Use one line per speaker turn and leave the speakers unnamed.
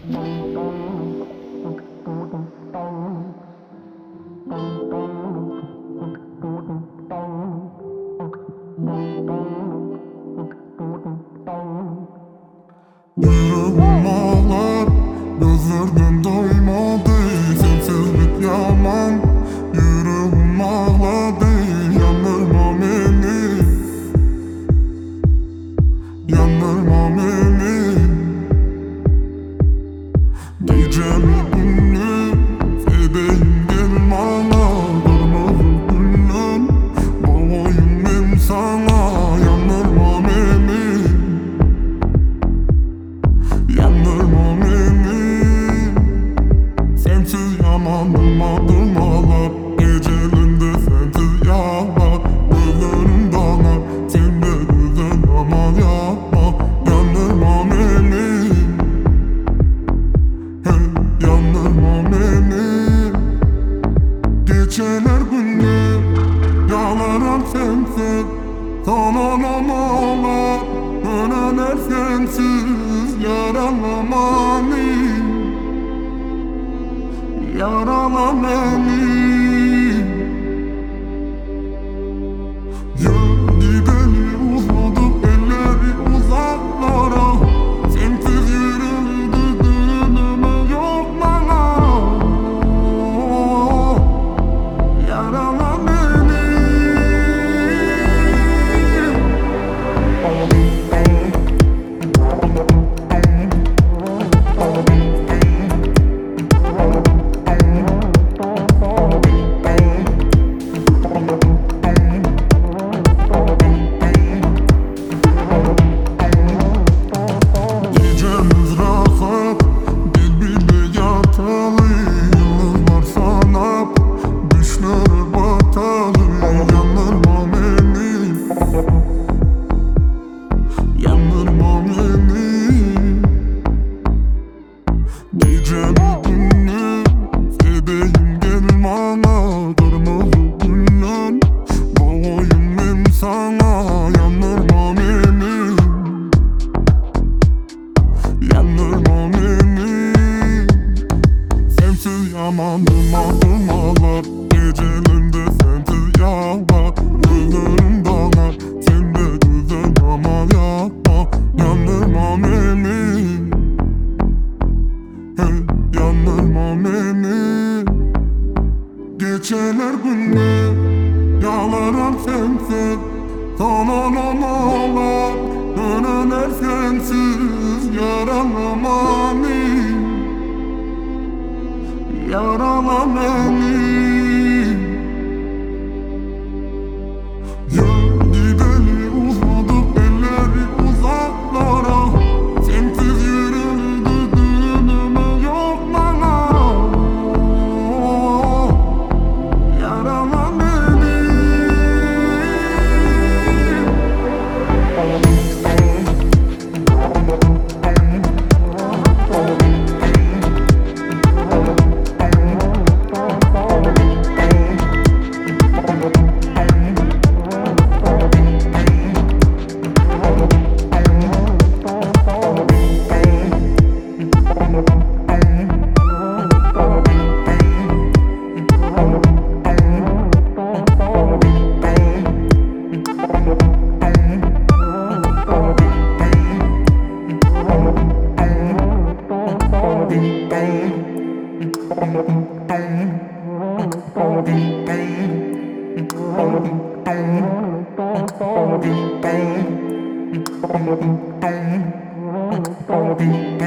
Yüreğim ağlar, gözlerden doymadı. Sensizlik yaman, yüreğim ağladı. Yandırma beni, yandırma beni. Gecemi gündüz fedeyim gel bana. Kırmızı gülüm, boğayım ben sana. Yandırma beni, yandırma beni. Sensiz yanandım adım ağlar. Gecelerinde sensiz yağlar. Gözlerim donar, sen de güzel ama yapma. Yandırma beni, hey, yandırma beni. Geceler gündüz yağlarım sensiz. Sananan ağlar, döneler sensiz. Yaralama beni, yarala beni. Yol gideli uzadık elleri uzaklara. Sensiz yürüdü dönümü yok bana. Yarala beni. Gecemiz rahat, birbirine yatalı. Yıldızlar sanap, düşlere batalı. Yandırma beni, yandırma beni. Gecemi gündüz fedeyim gel bana. Kırmızı gülüm, boğayım ben sana. Yandırma beni, yandırma beni. Sensiz yamandım adım ağlar. Gecelerinde sensiz yağlar. Gözlerim donar, sen de güzel ama yapma. Yandırma beni, hey, yandırma beni. Geceler gündüz yağlarım sensiz. Sananan ağlar, döneler sensiz. Yaralama beni, yarala beni. Yol gideli uzadık elleri uzaklara. Sensiz yürüdü dönümü yok bana. Yarala beni. Bang.